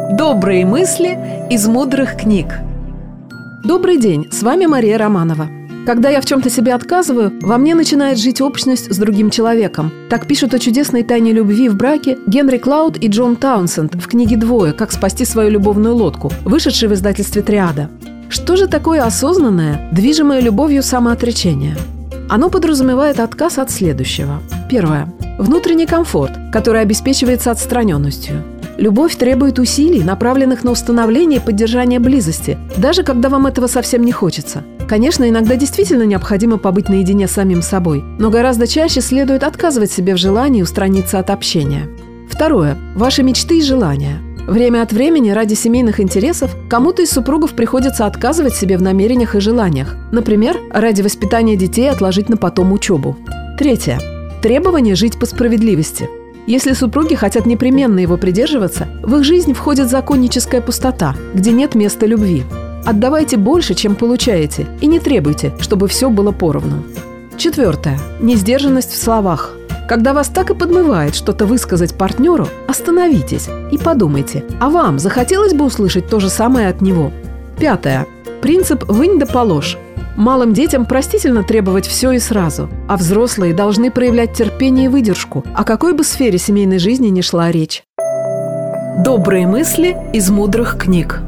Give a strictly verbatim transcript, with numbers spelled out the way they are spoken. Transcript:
Добрые мысли из мудрых книг. Добрый день, с вами Мария Романова. Когда я в чем-то себе отказываю, во мне начинает жить общность с другим человеком. Так пишут о чудесной тайне любви в браке Генри Клауд и Джон Таунсенд в книге «Двое. Как спасти свою любовную лодку», вышедшей в издательстве «Триада». Что же такое осознанное, движимое любовью самоотречение? Оно подразумевает отказ от следующего. Первое. Внутренний комфорт, который обеспечивается отстраненностью. Любовь требует усилий, направленных на установление и поддержание близости, даже когда вам этого совсем не хочется. Конечно, иногда действительно необходимо побыть наедине с самим собой, но гораздо чаще следует отказывать себе в желании устраниться от общения. Второе. Ваши мечты и желания. Время от времени ради семейных интересов кому-то из супругов приходится отказывать себе в намерениях и желаниях. Например, ради воспитания детей отложить на потом учебу. Третье. Требование жить по справедливости. Если супруги хотят непременно его придерживаться, в их жизнь входит законническая пустота, где нет места любви. Отдавайте больше, чем получаете, и не требуйте, чтобы все было поровну. Четвертое. Несдержанность в словах. Когда вас так и подмывает что-то высказать партнеру, остановитесь и подумайте, а вам захотелось бы услышать то же самое от него? Пятое. Принцип «вынь да положь». Малым детям простительно требовать все и сразу, а взрослые должны проявлять терпение и выдержку, о какой бы сфере семейной жизни ни шла речь. Добрые мысли из мудрых книг.